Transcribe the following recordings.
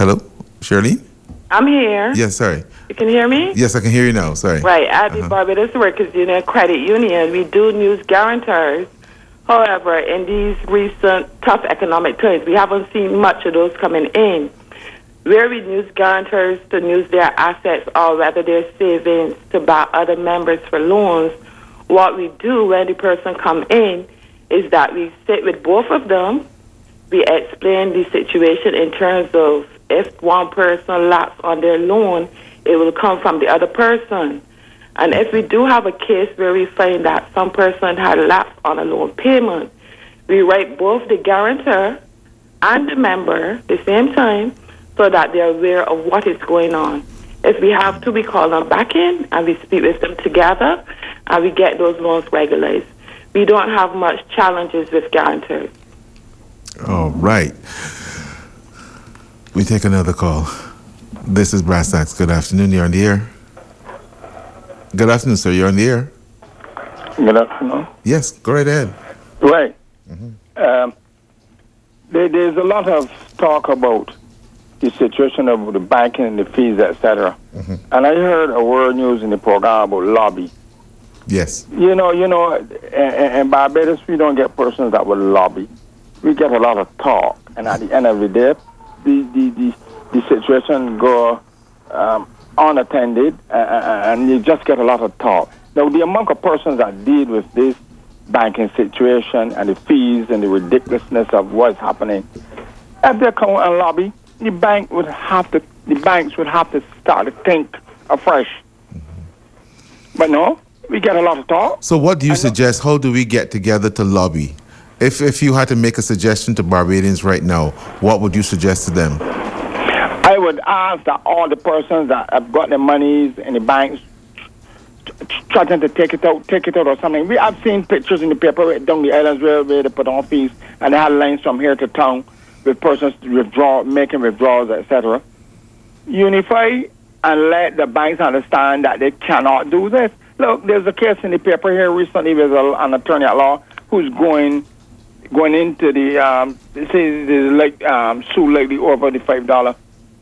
Hello, Shirley? I'm here. Yes, sorry. You can hear me? Yes, I can hear you now. Sorry. Right. At the Barbados Workers Union Credit Union, we do use guarantors. However, in these recent tough economic times, we haven't seen much of those coming in. Where we use guarantors to use their assets or whether their savings to buy other members for loans, what we do when the person come in is that we sit with both of them. We explain the situation in terms of if one person lapses on their loan, it will come from the other person. And if we do have a case where we find that some person had lapsed on a loan payment, we write both the guarantor and the member at the same time so that they're aware of what is going on. If we have to, we call them back in and we speak with them together and we get those loans regularized. We don't have much challenges with guarantors. All right. We take another call. This is Brass Tacks. Good afternoon. You're on the air. Good afternoon, sir. You're on the air. Good afternoon. Yes, go right ahead. Right. There's a lot of talk about the situation of the banking and the fees, etc. And I heard a word used in the program about lobby. Yes. You know, in Barbados, we don't get persons that will lobby. We get a lot of talk, and at the end of the day, the situation go unattended, and you just get a lot of talk. Now, the amount of persons that deal with this banking situation and the fees and the ridiculousness of what's happening, if they come and lobby, the banks would have to start to think afresh. But no, we get a lot of talk. So what do you suggest? How do we get together to lobby? If you had to make a suggestion to Barbadians right now, what would you suggest to them? I would ask that all the persons that have got their monies in the banks trying to take it out or something. I've seen pictures in the paper down the islands where they put on fees and they had lines from here to town with persons making withdrawals, etc. Unify and let the banks understand that they cannot do this. Look, there's a case in the paper here recently with an attorney at law who's going into the sue lady over the $5.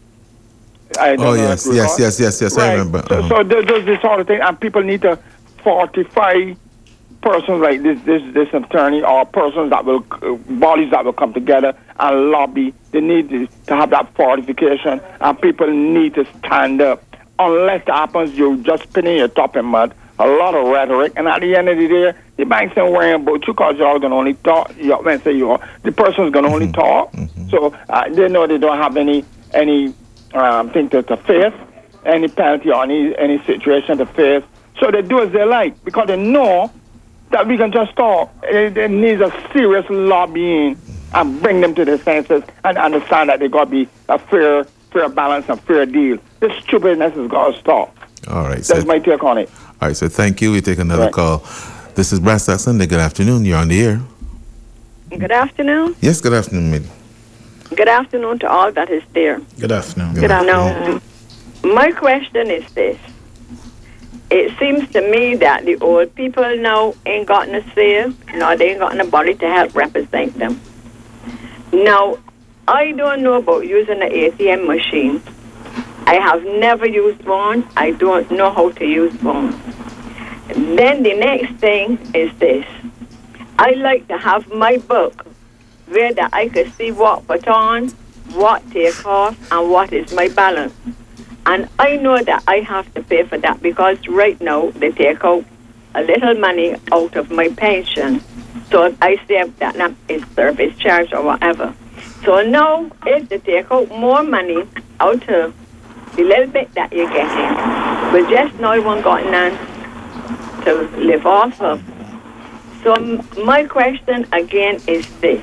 Yes, right. I remember. So there's this sort of thing, and people need to fortify persons like this attorney or persons that will, bodies that will come together and lobby. They need to have that fortification, and people need to stand up. Unless that happens, you're just spinning your top in mud, a lot of rhetoric, and at the end of the day, the banks ain't worrying about you because you're going to only talk. The person's going to only talk, so they know they don't have any thing to face, any penalty or any situation to face. So they do as they like because they know that we can just talk. It needs a serious lobbying and bring them to their senses and understand that they got to be a fair balance and fair deal. This stupidness has got to stop. All right. That's my take on it. All right, so thank you. We take another call. This is Brass Tacks Sunday. Good afternoon. You're on the air. Good afternoon. Yes, good afternoon, mate. Good afternoon to all that is there. Good afternoon. Good afternoon. My question is this. It seems to me that the old people now ain't got no say, no, they ain't got nobody to help represent them. Now, I don't know about using an ATM machine. I have never used one. I don't know how to use one. Then the next thing is this. I like to have my book where that I can see what put on, what take off, and what is my balance. And I know that I have to pay for that because right now they take out a little money out of my pension. So I say that is service charge or whatever. So now if they take out more money out of the little bit that you're getting, but just now you won't got none to live off of. So my question again is this.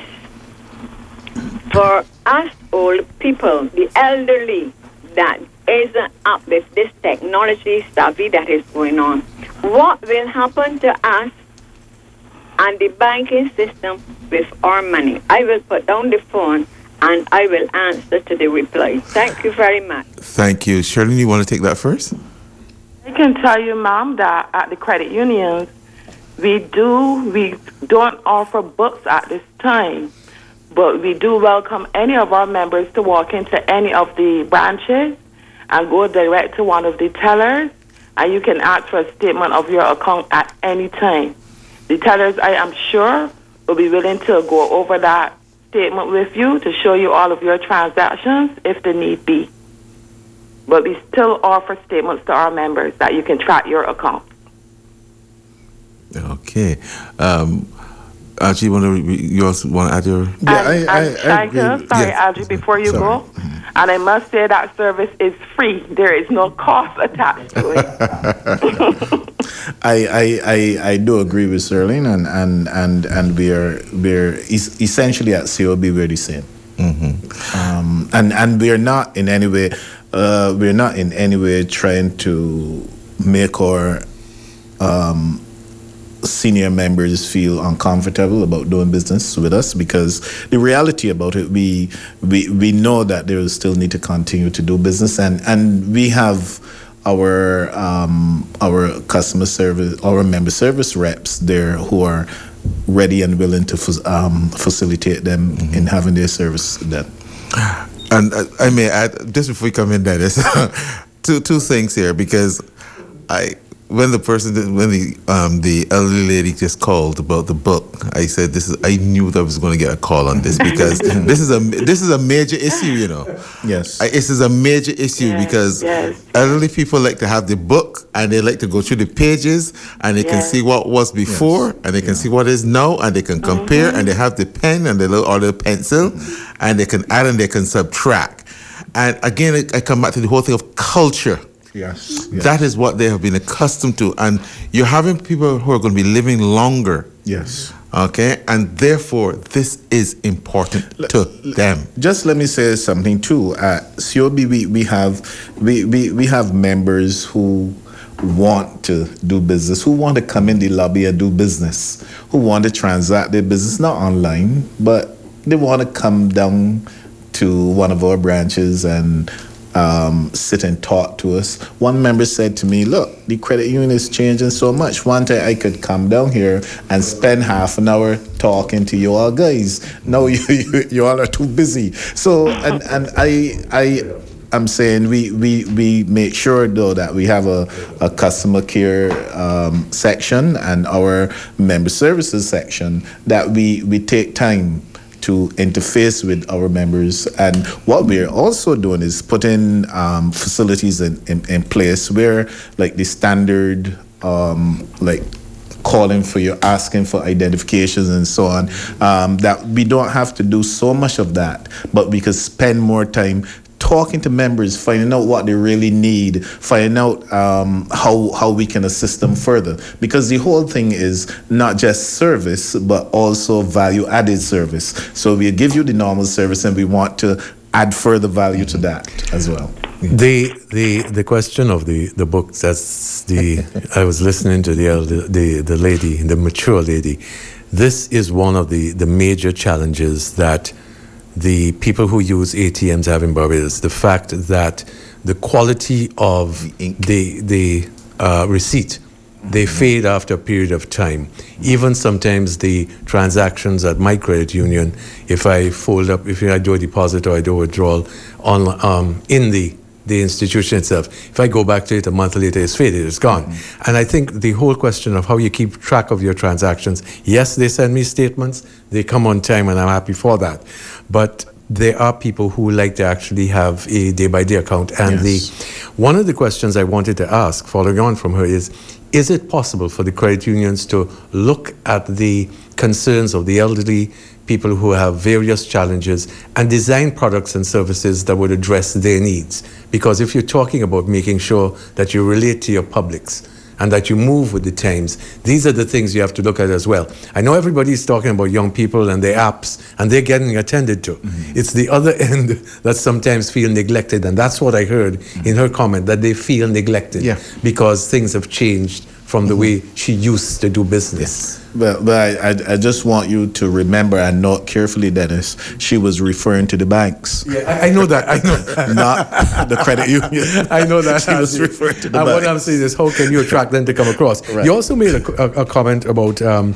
For us old people, the elderly that isn't up with this technology savvy that is going on, what will happen to us and the banking system with our money? I will put down the phone and I will answer to the reply. Thank you very much. Thank you. Shirley, you want to take that first? I can tell you, Mom, that at the credit unions, we don't offer books at this time. but we do welcome any of our members to walk into any of the branches and go direct to one of the tellers, and you can ask for a statement of your account at any time. The tellers, I am sure, will be willing to go over that statement with you to show you all of your transactions if the need be. But we still offer statements to our members that you can track your account. Okay. Archie, you also want to add your... I agree. Sorry, Audrey, before you go, and I must say that service is free. There is no cost attached to it. I do agree with Sterling, and we're essentially at COB we're the same. And we're not in any way trying to make our senior members feel uncomfortable about doing business with us, because the reality about it, we know that they will still need to continue to do business, and we have our customer service, our member service reps there who are ready and willing to facilitate them in having their service done. And I may add, just before we come in, Dennis, two things here, because when the elderly lady just called about the book, I said I knew that I was going to get a call on this, because this is a major issue, you know. Yes. This is a major issue, because elderly people like to have the book and they like to go through the pages and they can see what was before and they can see what is now, and they can compare, and they have the pen and the pencil, and they can add and they can subtract. And again, I come back to the whole thing of culture. Yes. That is what they have been accustomed to. And you're having people who are going to be living longer. Yes. Okay? And therefore, this is important to them. Just let me say something too. At COB, we have members who want to do business, who want to come in the lobby and do business, who want to transact their business, not online, but they want to come down to one of our branches and sit and talk to us. One member said to me, look, the credit union is changing so much. One time I could come down here and spend half an hour talking to you all guys. No, you all are too busy. So, and I'm saying we make sure, though, that we have a customer care section and our member services section, that we take time to interface with our members. And what we're also doing is putting facilities in place where, like, the standard, like calling for you, asking for identifications and so on, that we don't have to do so much of that, but we could spend more time talking to members, finding out what they really need, finding out how we can assist them further. Because the whole thing is not just service, but also value-added service. So we give you the normal service, and we want to add further value to that as well. The question of the book, I was listening to the lady, the mature lady. This is one of the major challenges that the people who use ATMs have in Barbados. The fact that the quality of the receipt, they fade after a period of time. Even sometimes the transactions at my credit union, if I do a deposit or I do a withdrawal in the institution itself, if I go back to it a month later, it's faded, it's gone. And I think the whole question of how you keep track of your transactions, yes, they send me statements, they come on time, and I'm happy for that. But there are people who like to actually have a day-by-day account. And one of the questions I wanted to ask, following on from her, is it possible for the credit unions to look at the concerns of the elderly, people who have various challenges, and design products and services that would address their needs? Because if you're talking about making sure that you relate to your publics and that you move with the times, these are the things you have to look at as well. I know everybody's talking about young people and their apps, and they're getting attended to. It's the other end that sometimes feel neglected, and that's what I heard in her comment, that they feel neglected because things have changed from the way she used to do business. But I just want you to remember and note carefully, Dennis, she was referring to the banks. Yeah, I know that. I know that. Not the credit union. I know that. She was referring to the banks. banks. What I'm saying is, how can you attract them to come across? Right. You also made a comment about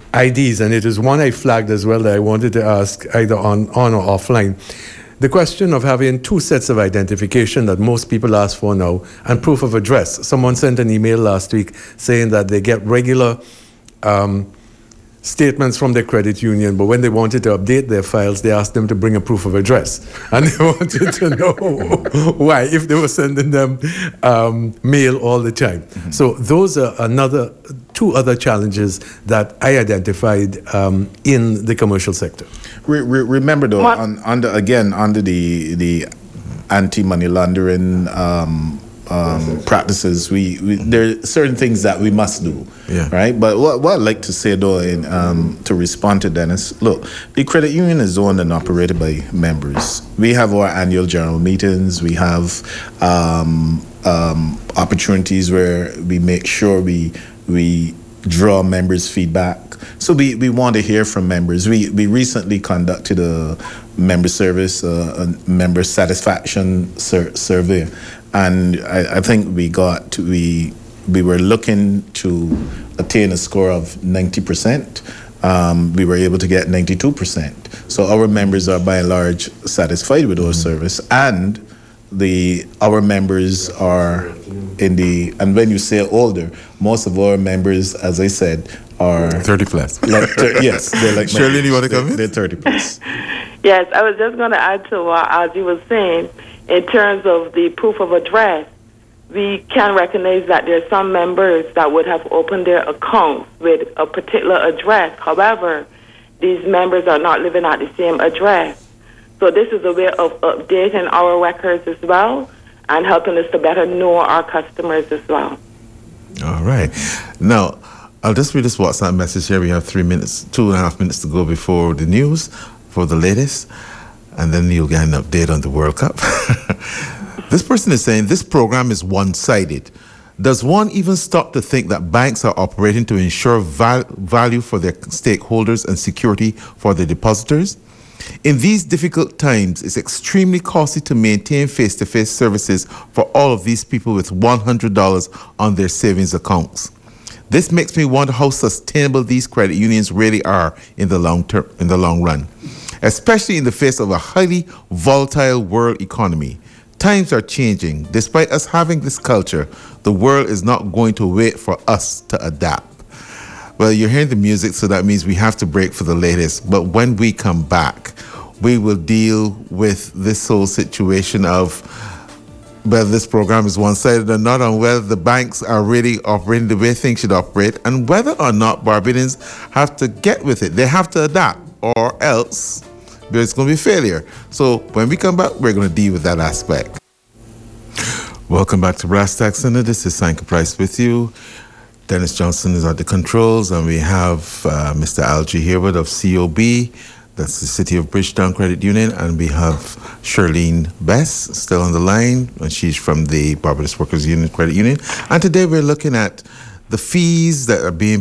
IDs, and it is one I flagged as well that I wanted to ask either on or offline. The question of having two sets of identification that most people ask for now and proof of address. Someone sent an email last week saying that they get regular statements from their credit union, but when they wanted to update their files, they asked them to bring a proof of address. And they wanted to know why, if they were sending them mail all the time. Mm-hmm. So those are two other challenges that I identified in the commercial sector. Remember though, under the anti-money laundering practices, there are certain things that we must do, right? But what I'd like to say though, to respond to Dennis, look, the credit union is owned and operated by members. We have our annual general meetings. We have opportunities where we make sure we draw members' feedback. So we want to hear from members. We recently conducted a member service, a member satisfaction survey. And I think we were looking to attain a score of 90%. We were able to get 92%. So our members are by and large satisfied with our service, and our members are and when you say older, most of our members, as I said, are 30 plus. Yes, they're like Shirley, you want to come in? They're 30 plus. Yes, I was just going to add to what Ozzy was saying. In terms of the proof of address, we can recognize that there are some members that would have opened their accounts with a particular address. However, these members are not living at the same address. So this is a way of updating our records as well and helping us to better know our customers as well. All right. Now, I'll just read this WhatsApp message here. We have 2.5 minutes to go before the news for the latest. And then you'll get an update on the World Cup. This person is saying this program is one-sided. Does one even stop to think that banks are operating to ensure value for their stakeholders and security for their depositors? In these difficult times, it's extremely costly to maintain face-to-face services for all of these people with $100 on their savings accounts. This makes me wonder how sustainable these credit unions really are in the long run, especially in the face of a highly volatile world economy. Times are changing. Despite us having this culture, the world is not going to wait for us to adapt. Well, you're hearing the music, so that means we have to break for the latest. But when we come back, we will deal with this whole situation of whether this program is one-sided or not, and whether the banks are really operating the way things should operate, and whether or not Barbadians have to get with it. They have to adapt, or else there's going to be failure. So when we come back, we're going to deal with that aspect. Welcome back to Brass Tax Center. This is Sanka Price with you. Dennis Johnson is at the controls, and we have Mr. Algie Hayward of COB. That's the City of Bridgetown Credit Union. And we have Charlene Bess still on the line, and she's from the Barbados Workers Union Credit Union. And today we're looking at the fees that are being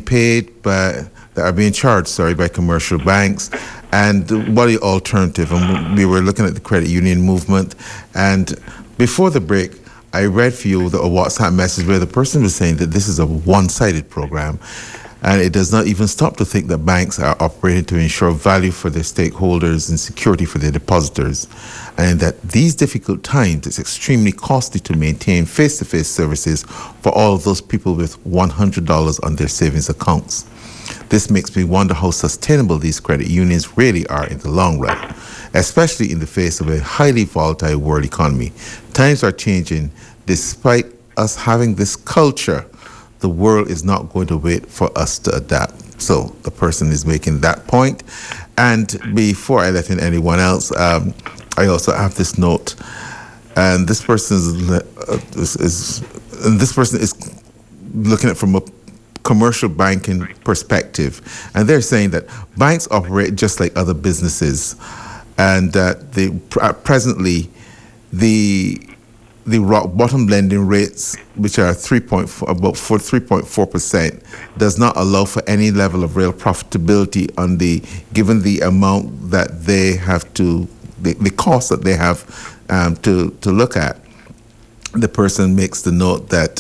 charged by commercial banks, and what the alternative. And we were looking at the credit union movement. And before the break, I read for you a WhatsApp message where the person was saying that this is a one-sided program, and it does not even stop to think that banks are operating to ensure value for their stakeholders and security for their depositors, and that these difficult times, it's extremely costly to maintain face-to-face services for all of those people with $100 on their savings accounts. This makes me wonder how sustainable these credit unions really are in the long run, especially in the face of a highly volatile world economy. Times are changing. Despite us having this culture, the world is not going to wait for us to adapt. So the person is making that point. And before I let in anyone else, I also have this note, and this person is looking at it from a commercial banking perspective, and they're saying that banks operate just like other businesses, and that presently the rock bottom lending rates, which are 3.4%, does not allow for any level of real profitability given the amount that they have to, the cost that they have to look at. the person makes the note that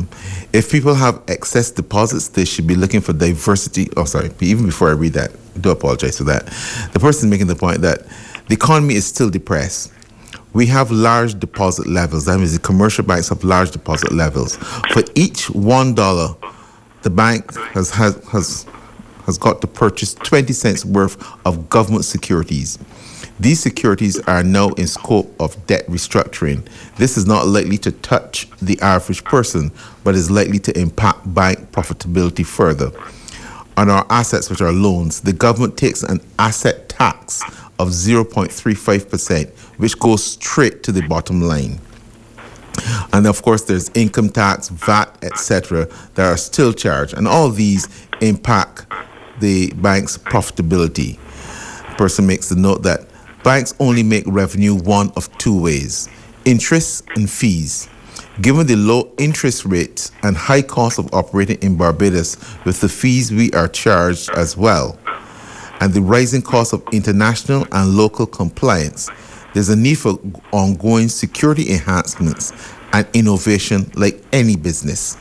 if people have excess deposits, they should be looking for diversity. Oh, sorry. Even before I read that, I do apologize for that. The person is making the point that the economy is still depressed. We have large deposit levels. That means the commercial banks have large deposit levels. For each $1, the bank has got to purchase 20 cents worth of government securities. These securities are now in scope of debt restructuring. This is not likely to touch the average person, but is likely to impact bank profitability further. On our assets, which are loans, the government takes an asset tax of 0.35%, which goes straight to the bottom line. And of course, there's income tax, VAT, etc., that are still charged. And all these impact the bank's profitability. The person makes the note that banks only make revenue one of two ways: interest and fees. Given the low interest rates and high cost of operating in Barbados, with the fees we are charged as well, and the rising cost of international and local compliance, there's a need for ongoing security enhancements and innovation like any business.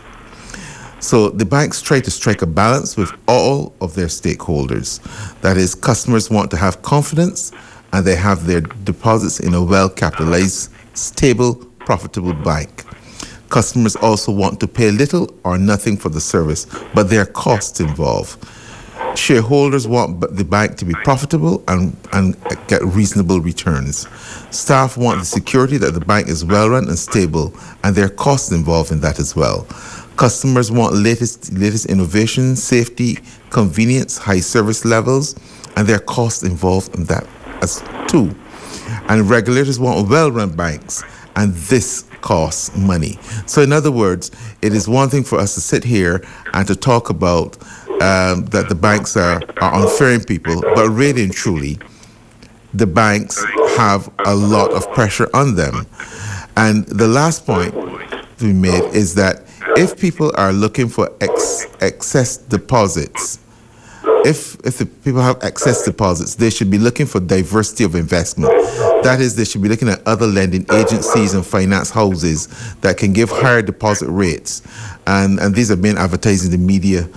So the banks try to strike a balance with all of their stakeholders. That is, customers want to have confidence and they have their deposits in a well-capitalized, stable, profitable bank. Customers also want to pay little or nothing for the service, but there are costs involved. Shareholders want the bank to be profitable and get reasonable returns. Staff want the security that the bank is well-run and stable, and there are costs involved in that as well. Customers want latest innovation, safety, convenience, high service levels, and there are costs involved in that as too. And regulators want well-run banks, and this costs money. So in other words, it is one thing for us to sit here and to talk about that the banks are unfairing people, but really and truly, the banks have a lot of pressure on them. And the last point to be made is that if people are looking for excess deposits, if the people have excess deposits, they should be looking for diversity of investment. That is, they should be looking at other lending agencies and finance houses that can give higher deposit rates. And these are being advertised in the media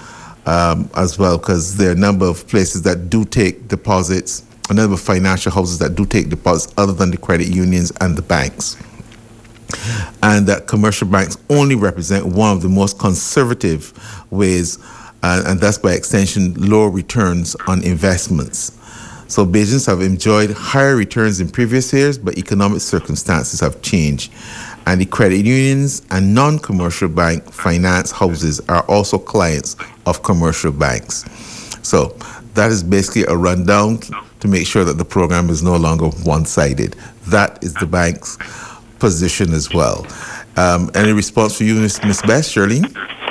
as well, because there are a number of places that do take deposits, a number of financial houses that do take deposits other than the credit unions and the banks. And that commercial banks only represent one of the most conservative ways, and that's by extension lower returns on investments. So Bajans have enjoyed higher returns in previous years, but economic circumstances have changed. And the credit unions and non-commercial bank finance houses are also clients of commercial banks. So that is basically a rundown to make sure that the program is no longer one-sided. That is the bank's position as well. Any response for you, Miss Bess, Charlene?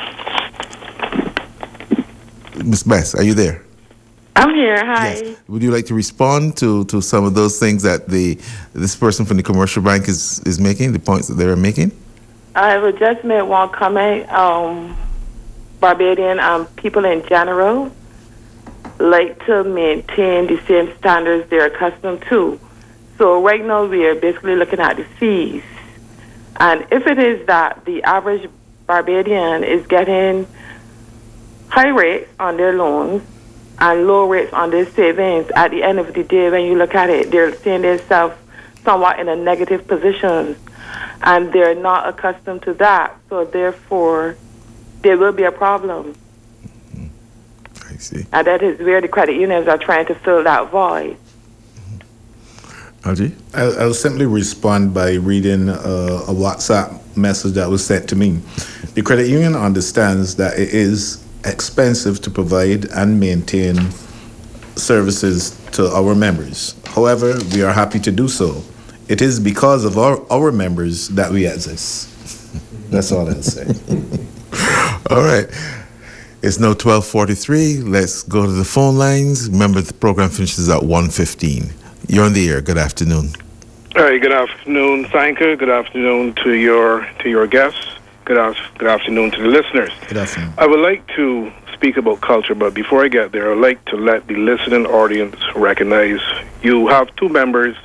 Miss Bess, are you there? I'm here. Hi. Yes. Would you like to respond to some of those things that this person from the commercial bank is making, the points that they're making? I would just make one comment. Barbadian people in general like to maintain the same standards they're accustomed to. So right now we are basically looking at the fees. And if it is that the average Barbadian is getting high rates on their loans and low rates on their savings, at the end of the day, when you look at it, they're seeing themselves somewhat in a negative position. And they're not accustomed to that. So therefore, there will be a problem. I see. And that is where the credit unions are trying to fill that void. Algie? I'll simply respond by reading a WhatsApp message that was sent to me. The credit union understands that it is expensive to provide and maintain services to our members. However, we are happy to do so. It is because of our members that we exist. That's all I'll say. All right. It's now 12:43. Let's go to the phone lines. Remember, the program finishes at 1:15. You're on the air. Good afternoon. All right. Good afternoon, Sanka. Good afternoon to your guests. Good afternoon to the listeners. Good afternoon. I would like to speak about culture, but before I get there, I'd like to let the listening audience recognize you have two members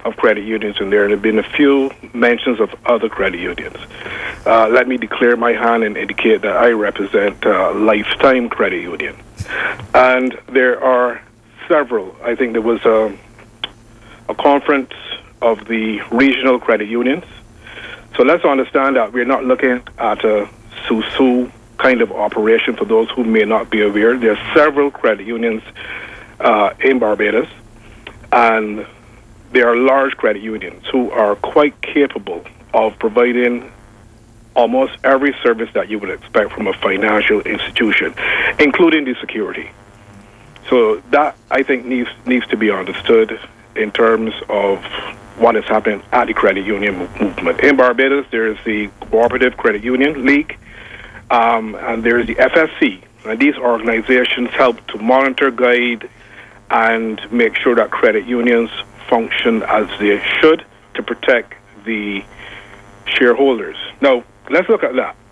of credit unions in there, and there have been a few mentions of other credit unions. Let me declare my hand and indicate that I represent Lifetime Credit Union. And there are several. I think there was a conference of the regional credit unions. So let's understand that we're not looking at a SUSU kind of operation. For those who may not be aware, there are several credit unions in Barbados, and there are large credit unions who are quite capable of providing almost every service that you would expect from a financial institution, including the security. So that, I think, needs to be understood in terms of what is happening at the credit union movement. In Barbados, there is the Cooperative Credit Union League, and there is the FSC. And these organizations help to monitor, guide, and make sure that credit unions function as they should to protect the shareholders. Now, let's look at that.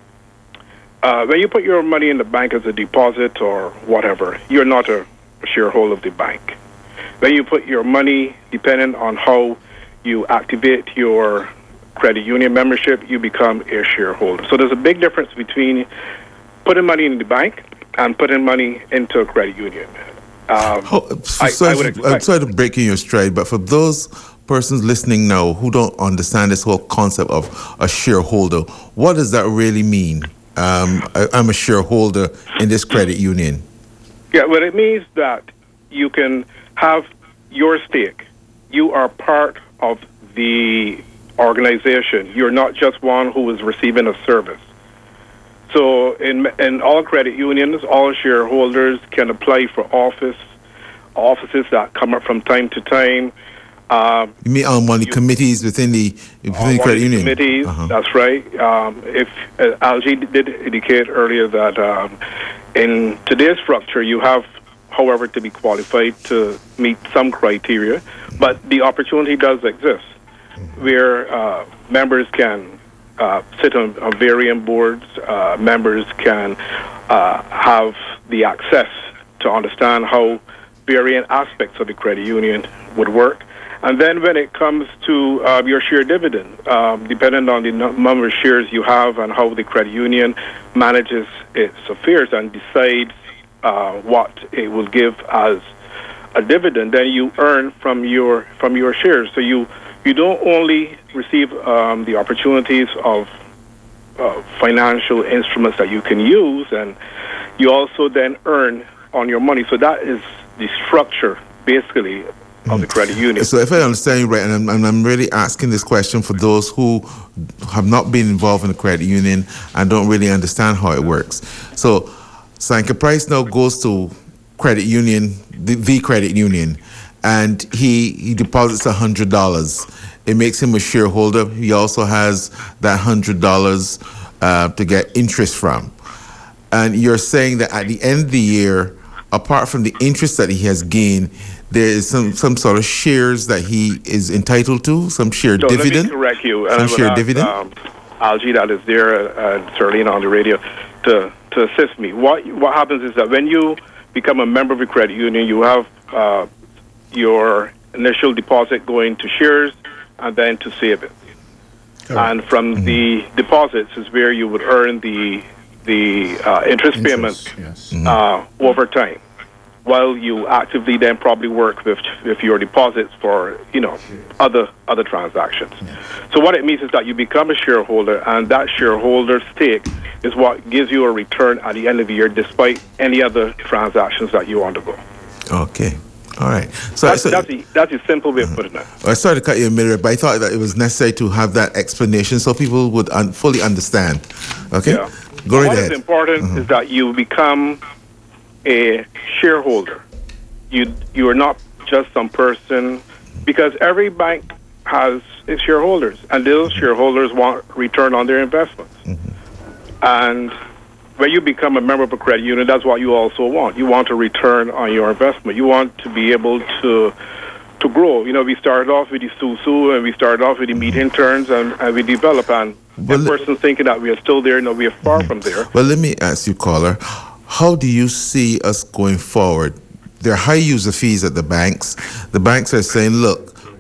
When you put your money in the bank as a deposit or whatever, you're not a shareholder of the bank. When you put your money, depending on how you activate your credit union membership, you become a shareholder. So there's a big difference between putting money in the bank and putting money into a credit union. I'm sorry to break in your stride, but for those persons listening now who don't understand this whole concept of a shareholder, what does that really mean? I'm a shareholder in this credit union. Yeah, well, it means that you can have your stake. You are part of the organization. You're not just one who is receiving a service. So in all credit unions, all shareholders can apply for offices that come up from time to time. You mean on one of the committees within the credit union? Committees, that's right. If Algie did indicate earlier that in today's structure, you have, however, to be qualified to meet some criteria, but the opportunity does exist where members can sit on varying boards. Members can have the access to understand how varying aspects of the credit union would work. And then when it comes to your share dividend, depending on the number of shares you have and how the credit union manages its affairs and decides what it will give as a dividend, then you earn from your shares. So you don't only receive the opportunities of financial instruments that you can use, and you also then earn on your money. So that is the structure, basically, of the credit union. So if I understand you right, and I'm really asking this question for those who have not been involved in the credit union and don't really understand how it works. So Sanka Price now goes to credit union, the credit union, and he deposits $100. It makes him a shareholder. He also has that $100 to get interest from. And you're saying that at the end of the year, apart from the interest that he has gained, there is some sort of shares that he is entitled to, some share dividend. Let me correct you. Some share dividend. Algie, that is there, Serlene on the radio, to assist me. What happens is that when you become a member of a credit union, you have your initial deposit going to shares and then to savings. And from the deposits is where you would earn the interest payments over time, while you actively then probably work with your deposits for other transactions. So what it means is that you become a shareholder, and that shareholder stake is what gives you a return at the end of the year, despite any other transactions that you undergo. Okay. All right. So that's a simple way of putting it. I started to cut you a minute, but I thought that it was necessary to have that explanation so people would fully understand. Okay? Yeah. Go right ahead. What is important is that you become a shareholder. You are not just some person, because every bank has its shareholders, and those shareholders want return on their investments. And when you become a member of a credit union, that's what you also want. You want a return on your investment. You want to be able to grow. We started off with the SUSU, and we started off with the meet interns, and we develop. And the person thinking that we are still there, we are far from there. Well, let me ask you, caller, how do you see us going forward? There are high user fees at the banks. The banks are saying, look,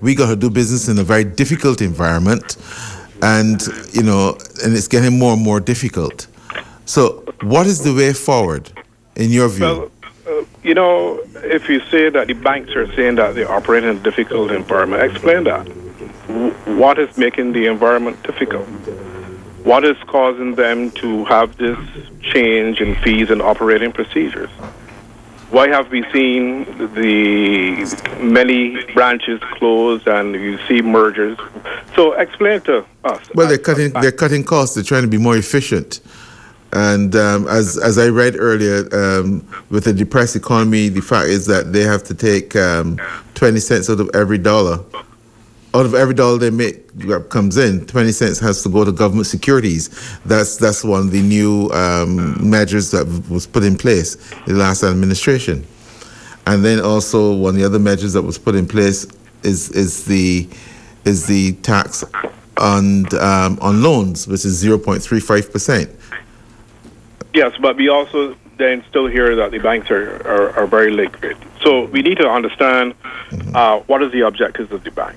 we got to do business in a very difficult environment, and and it's getting more and more difficult. So, what is the way forward, in your view? Well, if you say that the banks are saying that they operate in a difficult environment, explain that. What is making the environment difficult? What is causing them to have this change in fees and operating procedures? Why have we seen the many branches closed and you see mergers? So explain to us. Well, they're cutting costs. They're trying to be more efficient. And as I read earlier, with a depressed economy, the fact is that they have to take 20 cents out of every dollar. Out of every dollar they make that comes in, 20 cents has to go to government securities. That's one of the new measures that was put in place in the last administration. And then also one of the other measures that was put in place is the tax on loans, which is 0.35%. Yes, but we also then still hear that the banks are very liquid. So we need to understand what is the objectives of the banks.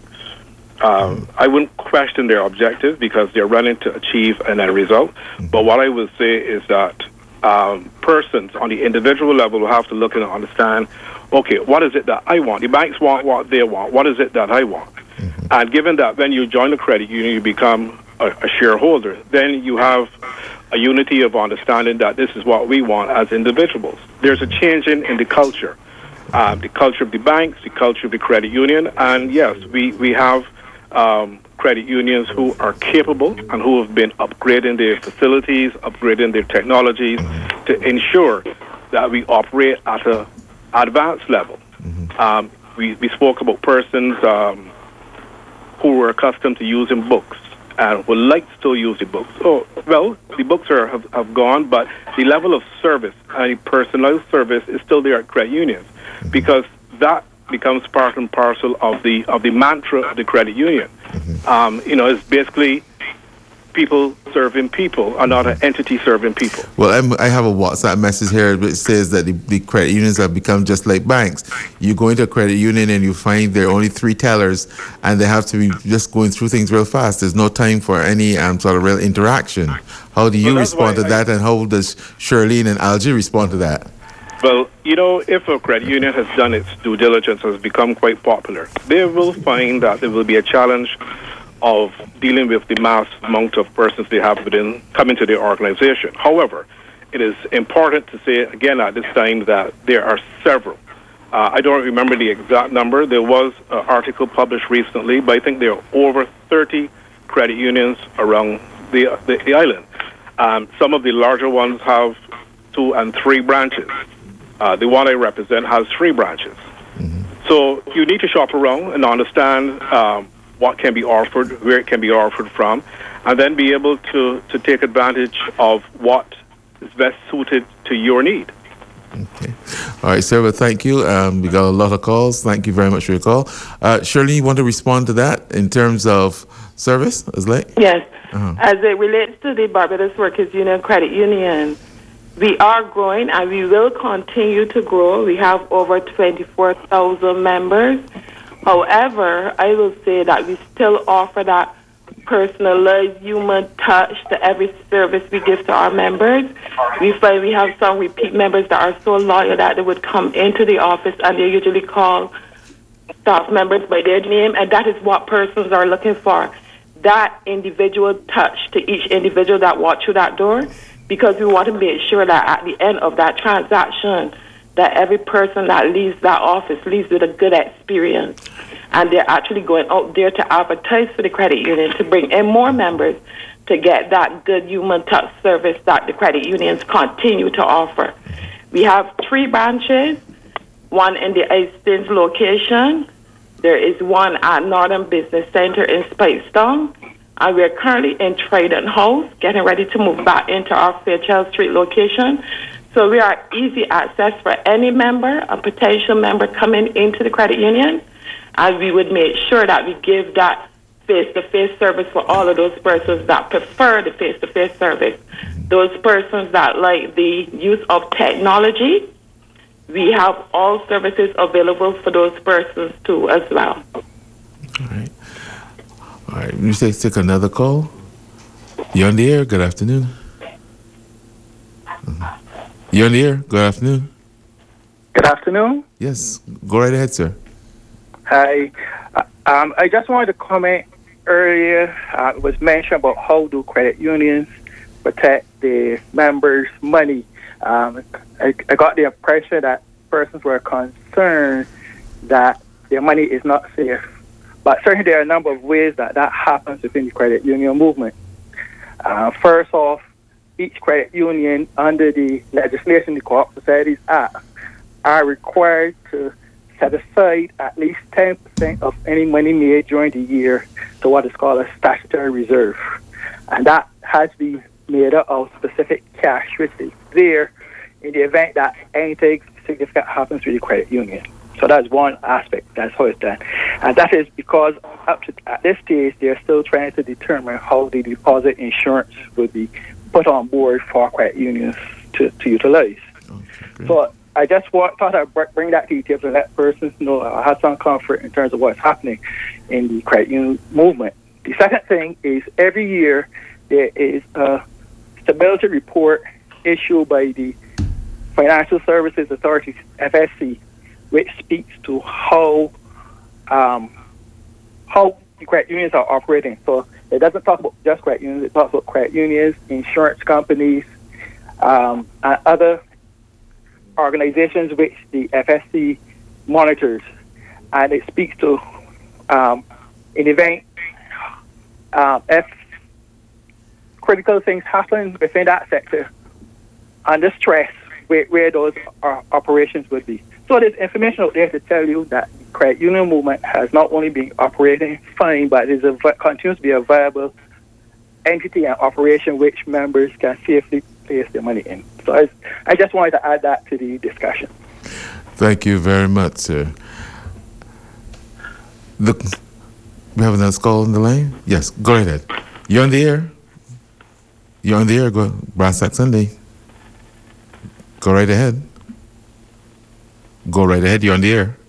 I wouldn't question their objectives because they're running to achieve an end result. But what I would say is that persons on the individual level will have to look and understand, okay, what is it that I want? The banks want what they want. What is it that I want? And given that when you join the credit union, you become a shareholder, then you have a unity of understanding that this is what we want as individuals. There's a change in the culture of the banks, the culture of the credit union, and yes, we have credit unions who are capable and who have been upgrading their facilities, upgrading their technologies to ensure that we operate at an advanced level. We spoke about persons who were accustomed to using books and would like to still use the books. Oh, well, the books have gone, but the level of service and personalized service is still there at credit unions because that becomes part and parcel of the mantra of the credit union. It's basically people serving people and not an entity serving people. Well, I have a WhatsApp message here which says that the credit unions have become just like banks. You go into a credit union and you find there are only 3 tellers and they have to be just going through things real fast. There's no time for any sort of real interaction. How do you respond to that, and how does Shirlene and Algie respond to that? Well, if a credit union has done its due diligence, has become quite popular, they will find that there will be a challenge of dealing with the mass amount of persons they have coming to their organization. However, it is important to say again at this time that there are several. I don't remember the exact number. There was an article published recently, but I think there are over 30 credit unions around the island. Some of the larger ones have 2 and 3 branches. The one I represent has 3 branches. So you need to shop around and understand what can be offered, where it can be offered from, and then be able to take advantage of what is best suited to your need. Okay. All right, sir, well, thank you. We got a lot of calls. Thank you very much for your call. Shirley, you want to respond to that in terms of service? Yes. As it relates to the Barbados Workers Union Credit Union, we are growing and we will continue to grow. We have over 24,000 members. However, I will say that we still offer that personalized human touch to every service we give to our members. We find we have some repeat members that are so loyal that they would come into the office and they usually call staff members by their name, and that is what persons are looking for, that individual touch to each individual that walks through that door, because we want to make sure that at the end of that transaction, that every person that leaves that office leaves with a good experience. And they're actually going out there to advertise for the credit union to bring in more members to get that good human touch service that the credit unions continue to offer. We have 3 branches, one in the Hastings location. There is one at Northern Business Center in Speightstown. And we're currently in Trident House, getting ready to move back into our Fairchild Street location. So we are easy access for any member, a potential member coming into the credit union. And we would make sure that we give that face-to-face service for all of those persons that prefer the face-to-face service. Those persons that like the use of technology, we have all services available for those persons too as well. right, let me take another call. You're on the air. Good afternoon. You're on the air. Good afternoon. Good afternoon. Yes, go right ahead, sir. Hi. I just wanted to comment earlier. It was mentioned about how do credit unions protect the members' money. I got the impression that persons were concerned that their money is not safe. But certainly there are a number of ways that happens within the credit union movement. First off, each credit union under the legislation, the Co-op Societies Act, are required to set aside at least 10% of any money made during the year to what is called a statutory reserve. And that has to be made up of specific cash which is there in the event that anything significant happens with the credit union. So that's one aspect. That's how it's done. And that is because up to at this stage, they're still trying to determine how the deposit insurance will be put on board for credit unions to utilize. Okay, so I just thought I'd bring that detail to let persons know I have some comfort in terms of what's happening in the credit union movement. The second thing is every year there is a stability report issued by the Financial Services Authority, FSC, which speaks to how the credit unions are operating. So it doesn't talk about just credit unions, it talks about credit unions, insurance companies, and other organizations which the FSC monitors. And it speaks to in event if critical things happen within that sector under stress, where those operations would be. So there's information out there to tell you that the credit union movement has not only been operating fine, but it continues to be a viable entity and operation which members can safely place their money in. So I just wanted to add that to the discussion. Thank you very much, sir. We have another call on the line? Yes, go ahead. You're on the air. You're on the air. Go, Brass Sack Sunday. Go right ahead. Go right ahead. You're on the air.